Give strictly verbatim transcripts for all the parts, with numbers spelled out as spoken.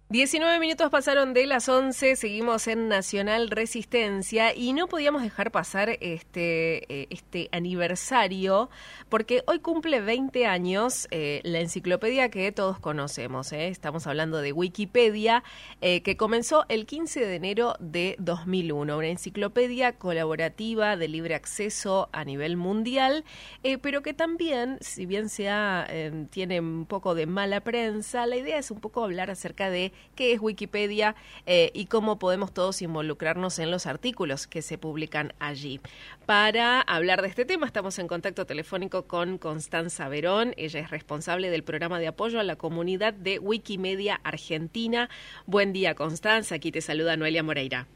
diecinueve minutos pasaron de las once, seguimos en Nacional Resistencia y no podíamos dejar pasar este, este aniversario porque hoy cumple veinte años eh, la enciclopedia que todos conocemos. ¿eh? Estamos hablando de Wikipedia, eh, que comenzó el quince de enero de dos mil uno, una enciclopedia colaborativa de libre acceso a nivel mundial, eh, pero que también, si bien sea, eh, tiene un poco de mala prensa, la idea es un poco hablar acerca de qué es Wikipedia eh, y cómo podemos todos involucrarnos en los artículos que se publican allí. Para hablar de este tema estamos en contacto telefónico con Constanza Verón. Ella es responsable del programa de apoyo a la comunidad de Wikimedia Argentina. Buen día, Constanza. Aquí te saluda Noelia Moreira.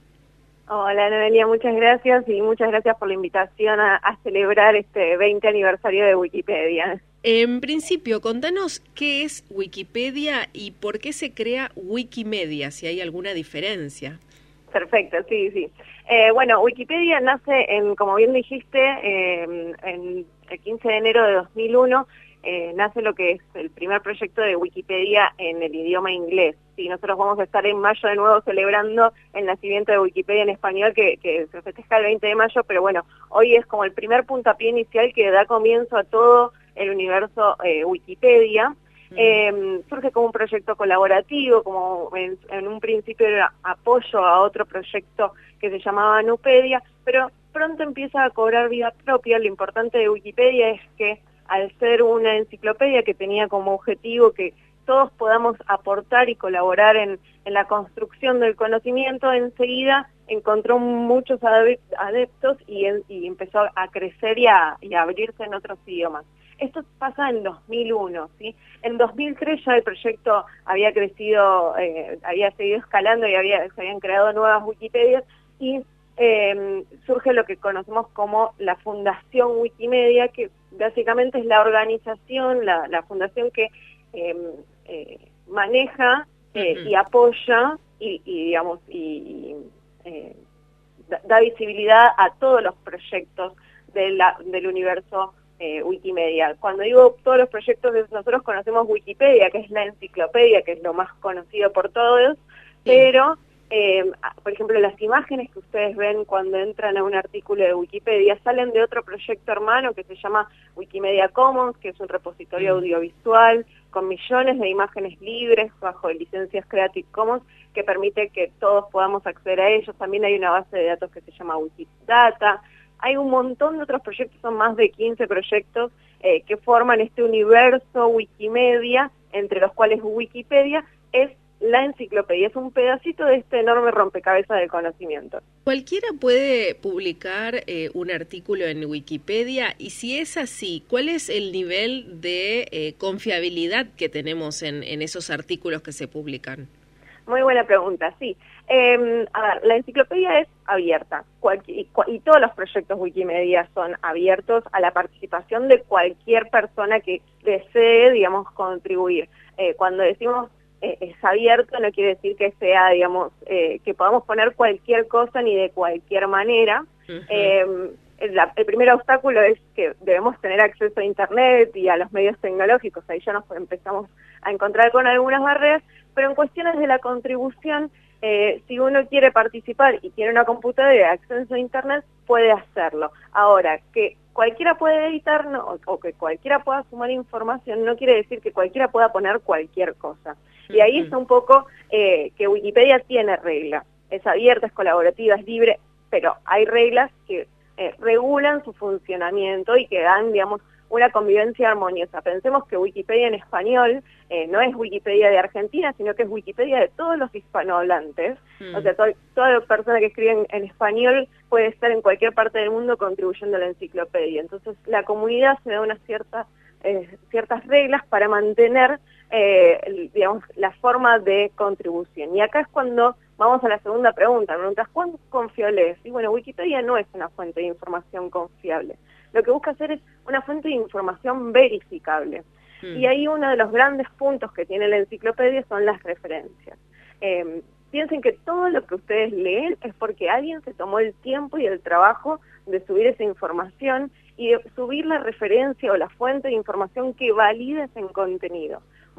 Hola, Noelia, muchas gracias y muchas gracias por la invitación a, a celebrar este veinte aniversario de Wikipedia. En principio, contanos qué es Wikipedia y por qué se crea Wikimedia, si hay alguna diferencia. Perfecto, sí, sí. Eh, bueno, Wikipedia nace, en, como bien dijiste, eh, en el quince de enero de dos mil uno, eh, nace lo que es el primer proyecto de Wikipedia en el idioma inglés. Sí, nosotros vamos a estar en mayo de nuevo celebrando el nacimiento de Wikipedia en español, que, que se festeja el veinte de mayo, pero bueno, hoy es como el primer puntapié inicial que da comienzo a todo el universo eh, Wikipedia. Uh-huh. Eh, surge como un proyecto colaborativo, como en, en un principio era apoyo a otro proyecto que se llamaba Nupedia, pero pronto empieza a cobrar vida propia. Lo importante de Wikipedia es que al ser una enciclopedia que tenía como objetivo que todos podamos aportar y colaborar en, en la construcción del conocimiento, enseguida encontró muchos adeptos y, en, y empezó a crecer y a, y a abrirse en otros idiomas. Esto pasa en dos mil uno, ¿sí? En dos mil tres ya el proyecto había crecido, eh, había seguido escalando y había, se habían creado nuevas Wikipedias y eh, surge lo que conocemos como la Fundación Wikimedia, que básicamente es la organización, la, la fundación que eh, eh, maneja eh, uh-huh. y apoya y, y digamos, y, y eh, da, da visibilidad a todos los proyectos de la, del universo Eh, Wikimedia. Cuando digo todos los proyectos, nosotros conocemos Wikipedia, que es la enciclopedia, que es lo más conocido por todos, sí. pero, eh, por ejemplo, las imágenes que ustedes ven cuando entran a un artículo de Wikipedia salen de otro proyecto hermano que se llama Wikimedia Commons, que es un repositorio mm. audiovisual con millones de imágenes libres bajo licencias Creative Commons que permite que todos podamos acceder a ellos. También hay una base de datos que se llama Wikidata. Hay un montón de otros proyectos, son más de quince proyectos eh, que forman este universo Wikimedia, entre los cuales Wikipedia es la enciclopedia, es un pedacito de este enorme rompecabezas del conocimiento. ¿Cualquiera puede publicar eh, un artículo en Wikipedia? Y si es así, ¿cuál es el nivel de eh, confiabilidad que tenemos en, en esos artículos que se publican? Muy buena pregunta, sí. Eh, a ver, la enciclopedia es abierta y, y todos los proyectos Wikimedia son abiertos a la participación de cualquier persona que desee, digamos, contribuir. Eh, cuando decimos eh, es abierto, no quiere decir que sea, digamos, eh, que podamos poner cualquier cosa ni de cualquier manera. Uh-huh. eh, el, el primer obstáculo es que debemos tener acceso a Internet y a los medios tecnológicos. Ahí ya nos empezamos a encontrar con algunas barreras, pero en cuestiones de la contribución, eh, si uno quiere participar y tiene una computadora y acceso a Internet, puede hacerlo. Ahora, que cualquiera puede editar no, o, o que cualquiera pueda sumar información, no quiere decir que cualquiera pueda poner cualquier cosa. Y ahí está un poco eh, que Wikipedia tiene reglas. Es abierta, es colaborativa, es libre, pero hay reglas que eh, regulan su funcionamiento y que dan, digamos, una convivencia armoniosa. Pensemos que Wikipedia en español eh, no es Wikipedia de Argentina, sino que es Wikipedia de todos los hispanohablantes. Mm. O sea, to toda persona que escribe en, en español puede estar en cualquier parte del mundo contribuyendo a la enciclopedia. Entonces, la comunidad se da unas ciertas, eh, ciertas reglas para mantener, eh, el, digamos, la forma de contribución. Y acá es cuando vamos a la segunda pregunta. Preguntas, ¿cuán confiable es? Y bueno, Wikipedia no es una fuente de información confiable. Lo que busca hacer es una fuente de información verificable. Mm. Y ahí uno de los grandes puntos que tiene la enciclopedia son las referencias. Eh, piensen que todo lo que ustedes leen es porque alguien se tomó el tiempo y el trabajo de subir esa información y de subir la referencia o la fuente de información que valide ese contenido.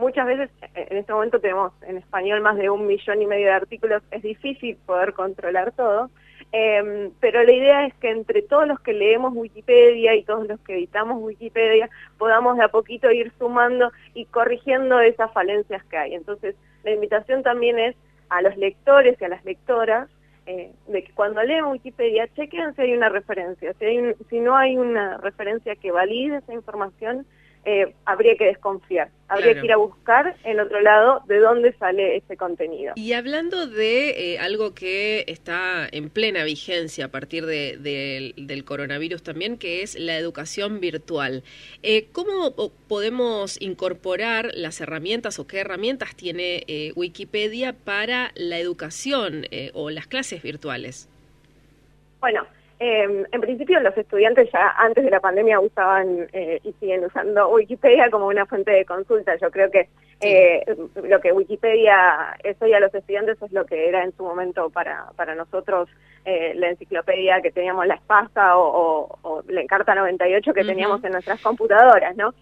muchas veces en este momento tenemos en español más de un millón y medio de artículos, es difícil poder controlar todo, eh, pero la idea es que entre todos los que leemos Wikipedia y todos los que editamos Wikipedia podamos de a poquito ir sumando y corrigiendo esas falencias que hay. Entonces la invitación también es a los lectores y a las lectoras eh, de que cuando leen Wikipedia chequen si hay una referencia, si, hay un, si no hay una referencia que valide esa información, Eh, habría que desconfiar, habría claro. que ir a buscar en otro lado de dónde sale ese contenido. Y hablando de eh, algo que está en plena vigencia a partir de, de, del coronavirus también, que es la educación virtual, eh, ¿cómo podemos incorporar las herramientas o qué herramientas tiene eh, Wikipedia para la educación eh, o las clases virtuales? Bueno, Eh, en principio los estudiantes ya antes de la pandemia usaban eh, y siguen usando Wikipedia como una fuente de consulta. Yo creo que eh, sí. lo que Wikipedia es hoy a los estudiantes es lo que era en su momento para, para nosotros eh, la enciclopedia que teníamos la Espasa o, o, o la Encarta noventa y ocho que uh-huh. teníamos en nuestras computadoras, ¿no?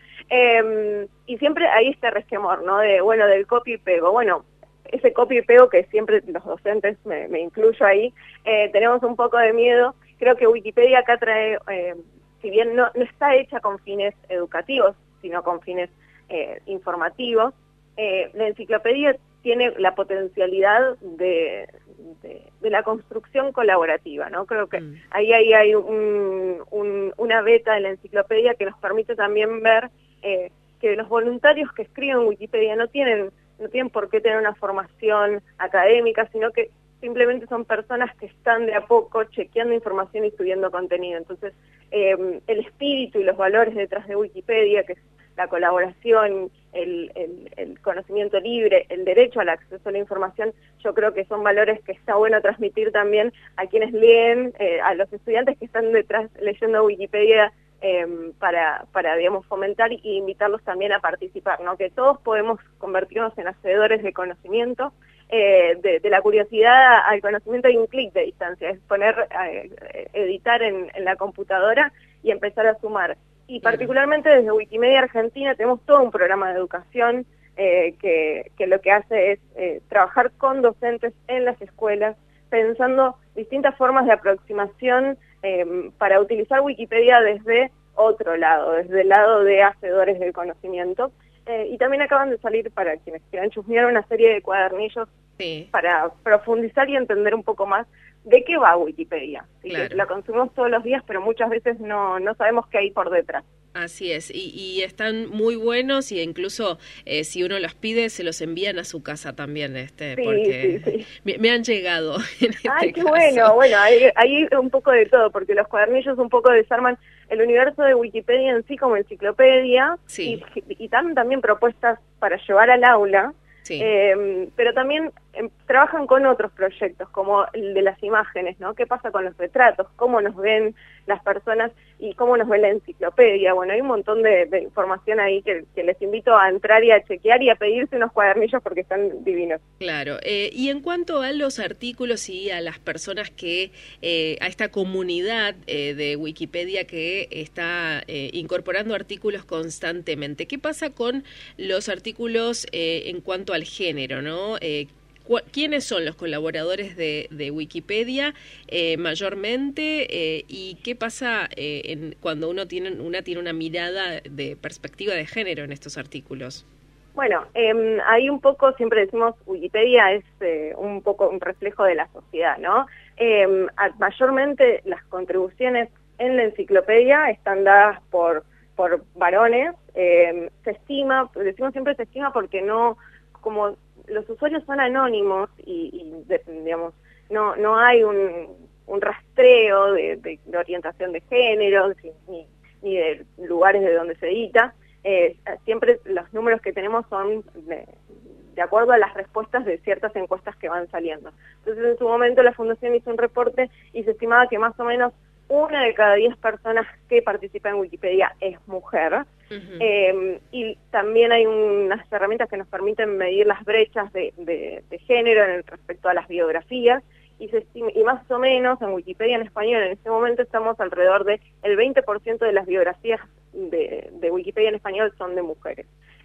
Eh, y siempre hay este resquemor, ¿no? De, bueno, del copy y pego. Bueno, ese copy y pego que siempre los docentes, me, me incluyo ahí, eh, tenemos un poco de miedo. Creo que Wikipedia acá trae, eh, si bien no, no está hecha con fines educativos, sino con fines eh, informativos, eh, la enciclopedia tiene la potencialidad de, de, de la construcción colaborativa, ¿no? Creo que mm. ahí, ahí hay un, un, una beta de la enciclopedia que nos permite también ver eh, que los voluntarios que escriben Wikipedia no tienen, no tienen por qué tener una formación académica, sino que simplemente son personas que están de a poco chequeando información y subiendo contenido. Entonces, eh, el espíritu y los valores detrás de Wikipedia, que es la colaboración, el, el, el conocimiento libre, el derecho al acceso a la información, yo creo que son valores que está bueno transmitir también a quienes leen, eh, a los estudiantes que están detrás leyendo Wikipedia, eh, para, para, digamos, fomentar y invitarlos también a participar, ¿no? Que todos podemos convertirnos en hacedores de conocimiento. Eh, de, de la curiosidad al conocimiento hay un clic de distancia, es poner, eh, editar en, en la computadora y empezar a sumar. Y particularmente desde Wikimedia Argentina tenemos todo un programa de educación eh, que, que lo que hace es eh, trabajar con docentes en las escuelas, pensando distintas formas de aproximación eh, para utilizar Wikipedia desde otro lado, desde el lado de hacedores del conocimiento. Eh, y también acaban de salir, para quienes quieran chusmear, una serie de cuadernillos sí. para profundizar y entender un poco más de qué va Wikipedia. ¿Sí? Claro. Que la consumimos todos los días, pero muchas veces no, no sabemos qué hay por detrás. Así es, y, y están muy buenos y incluso eh, si uno los pide se los envían a su casa también, este, sí, porque sí, sí. Me, me han llegado en este Ay, qué caso. bueno, bueno, hay, hay un poco de todo, porque los cuadernillos un poco desarman el universo de Wikipedia en sí como enciclopedia sí. y, y dan también propuestas para llevar al aula. Sí. Eh, pero también eh, trabajan con otros proyectos, como el de las imágenes, ¿no? ¿Qué pasa con los retratos? ¿Cómo nos ven las personas y cómo nos ve la enciclopedia? Bueno, hay un montón de, de información ahí que, que les invito a entrar y a chequear y a pedirse unos cuadernillos porque están divinos. Claro, eh, y en cuanto a los artículos y a las personas que, eh, a esta comunidad eh, de Wikipedia que está eh, incorporando artículos constantemente, ¿qué pasa con los artículos eh, en cuanto al género, ¿no? Eh, ¿Quiénes son los colaboradores de, de Wikipedia eh, mayormente eh, y qué pasa eh, en, cuando uno tiene una tiene una mirada de perspectiva de género en estos artículos? Bueno, eh, ahí un poco siempre decimos Wikipedia es eh, un poco un reflejo de la sociedad, ¿no? Eh, mayormente las contribuciones en la enciclopedia están dadas por por varones. Eh, se estima, decimos siempre se estima porque no, como los usuarios son anónimos y, y de, digamos, no no hay un, un rastreo de, de, de orientación de género ni, ni de lugares de donde se edita, eh, siempre los números que tenemos son de, de acuerdo a las respuestas de ciertas encuestas que van saliendo. Entonces en su momento la Fundación hizo un reporte y se estimaba que más o menos una de cada diez personas que participa en Wikipedia es mujer. Uh-huh. eh, y también hay unas herramientas que nos permiten medir las brechas de, de, de género en respecto a las biografías y, se estima, y más o menos en Wikipedia en español en este momento estamos alrededor del veinte por ciento de las biografías de, de Wikipedia en español son de mujeres.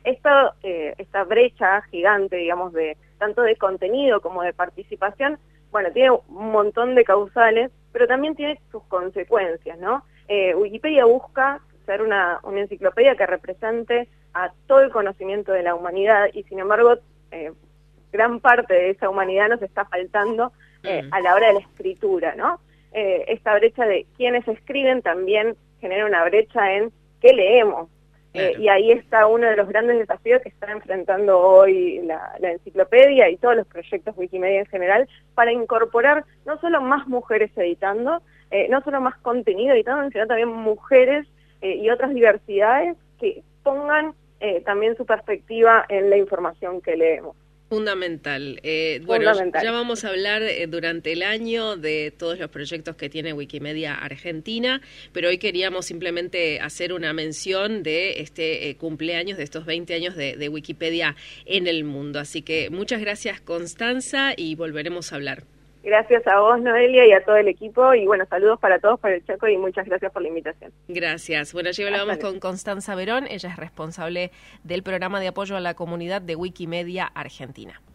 esta, eh, esta brecha gigante, digamos, de tanto de contenido como de participación, bueno, tiene un montón de causales, pero también tiene sus consecuencias, ¿no? Eh, Wikipedia busca ser una, una enciclopedia que represente a todo el conocimiento de la humanidad y, sin embargo, eh, gran parte de esa humanidad nos está faltando eh, mm. a la hora de la escritura, ¿no? Eh, esta brecha de quienes escriben también genera una brecha en qué leemos. Claro. Eh, y ahí está uno de los grandes desafíos que está enfrentando hoy la, la enciclopedia y todos los proyectos Wikimedia en general, para incorporar no solo más mujeres editando, eh, no solo más contenido editando, sino también mujeres eh, y otras diversidades que pongan eh, también su perspectiva en la información que leemos. Fundamental. Eh, bueno, Fundamental. Ya vamos a hablar eh, durante el año de todos los proyectos que tiene Wikimedia Argentina, pero hoy queríamos simplemente hacer una mención de este eh, cumpleaños, de estos veinte años de, de Wikipedia en el mundo. Así que muchas gracias, Constanza, y volveremos a hablar. Gracias a vos, Noelia, y a todo el equipo, y bueno, saludos para todos por el Chaco y muchas gracias por la invitación. Gracias. Bueno, allí hablábamos con Constanza Verón, ella es responsable del programa de apoyo a la comunidad de Wikimedia Argentina.